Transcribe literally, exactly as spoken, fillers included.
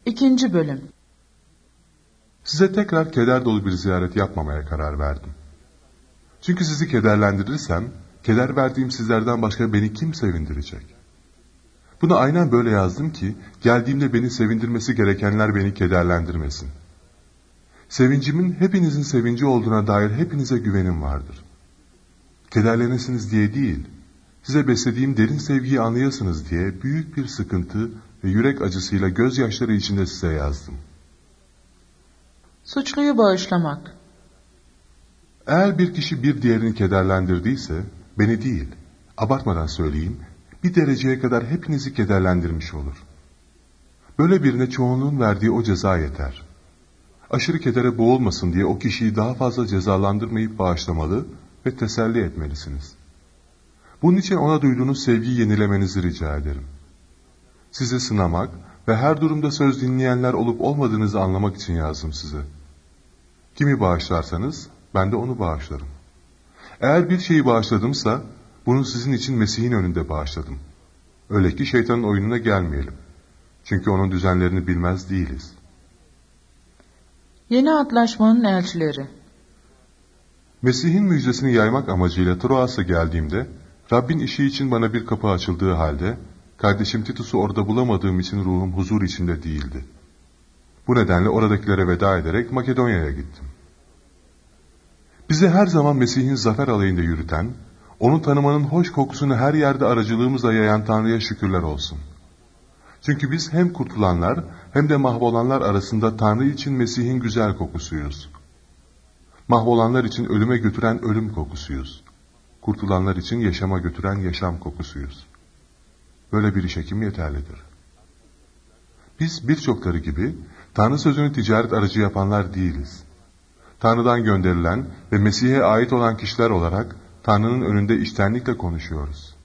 İkinci bölüm. Size tekrar keder dolu bir ziyaret yapmamaya karar verdim. Çünkü sizi kederlendirirsem, keder verdiğim sizlerden başka beni kim sevindirecek? Bunu aynen böyle yazdım ki, geldiğimde beni sevindirmesi gerekenler beni kederlendirmesin. Sevincimin hepinizin sevinci olduğuna dair hepinize güvenim vardır. Kederlenesiniz diye değil, size beslediğim derin sevgiyi anlayasınız diye büyük bir sıkıntı ve yürek acısıyla gözyaşları içinde size yazdım. Suçluyu bağışlamak. Eğer bir kişi bir diğerini kederlendirdiyse, beni değil, abartmadan söyleyeyim, bir dereceye kadar hepinizi kederlendirmiş olur. Böyle birine çoğunluğun verdiği o ceza yeter. Aşırı kedere boğulmasın diye o kişiyi daha fazla cezalandırmayıp bağışlamalı ve teselli etmelisiniz. Bunun için ona duyduğunuz sevgiyi yenilemenizi rica ederim. Sizi sınamak ve her durumda söz dinleyenler olup olmadığınızı anlamak için yazdım size. Kimi bağışlarsanız ben de onu bağışlarım. Eğer bir şeyi bağışladımsa bunu sizin için Mesih'in önünde bağışladım. Öyle ki şeytanın oyununa gelmeyelim. Çünkü onun düzenlerini bilmez değiliz. Yeni Antlaşmanın elçileri. Mesih'in müjdesini yaymak amacıyla Troas'a geldiğimde, Rabbin işi için bana bir kapı açıldığı halde, kardeşim Titus'u orada bulamadığım için ruhum huzur içinde değildi. Bu nedenle oradakilere veda ederek Makedonya'ya gittim. Bizi her zaman Mesih'in zafer alayında yürüten, onu tanımanın hoş kokusunu her yerde aracılığımızla yayan Tanrı'ya şükürler olsun. Çünkü biz hem kurtulanlar hem de mahvolanlar arasında Tanrı için Mesih'in güzel kokusuyuz. Mahvolanlar için ölüme götüren ölüm kokusuyuz. Kurtulanlar için yaşama götüren yaşam kokusuyuz. Böyle bir iş hekim yeterlidir. Biz birçokları gibi Tanrı sözünü ticaret aracı yapanlar değiliz. Tanrı'dan gönderilen ve Mesih'e ait olan kişiler olarak Tanrı'nın önünde içtenlikle konuşuyoruz.